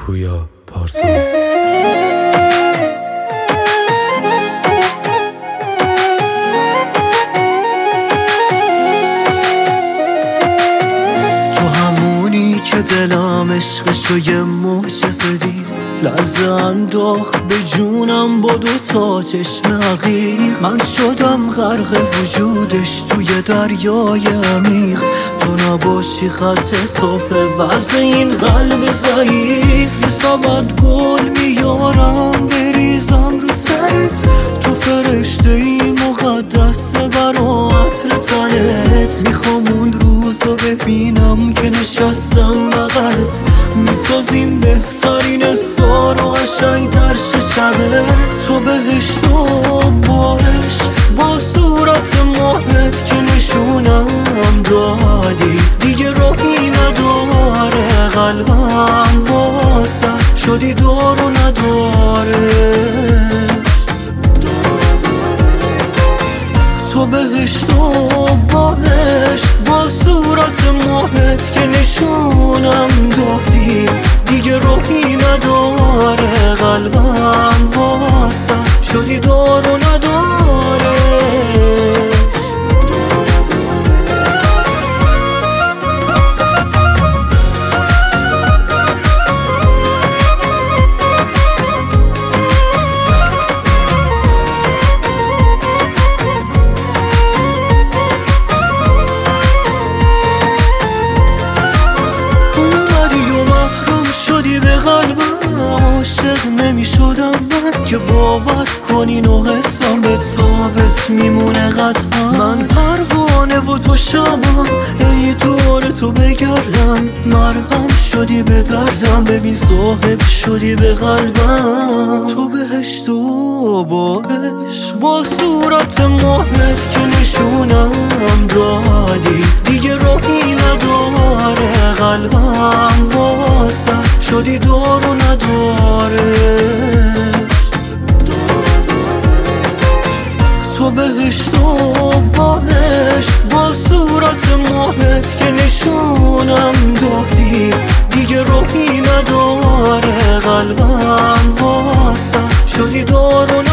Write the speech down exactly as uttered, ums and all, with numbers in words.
پویا پارسا. که دلم عشقشو یه معجزه دید، لرزه انداخت به جونم با دو تا چشم عقیق. من شدم غرق وجودش توی دریای عمیق. تو نباشی خط صافه واسه این قلب ضعیف. یه سبد گل میارم بریزم رو سرت، تو فرشته ای مقدس برا عطر تنت. میخوام اون روزو ببینم که نشستم بغلت، میسازیم بهترین سار و قشنگ‌تر شه شبه. تو بهشت و باش با صورت ماهت که نشونم دادی، دیگه راهی نداره قلبم واسه شدی دار و نداره. تو بهشت و باهشت با صورت ماهت که نشونم دادی، دیگه روحی نداره قلبم واسه شدی دار و نداره. عاشق نمی شدم من که باور کنی نو حسام به ثابت میمونه قطعا. من پروانه و تو شمام ای دور تو بگردم، مرهم شدی به دردم ببین صاحب شدی به قلبم. تو بهشت و باش با صورت ماهت که نشونم دادی، دیگه راهی نداره قلبم واسه شدی دار و نداره. تو بهشت و باهشت با صورت ماهت که نشونم دادی، دیگه روحی نداره قلبم واسه شدی دار و نداره.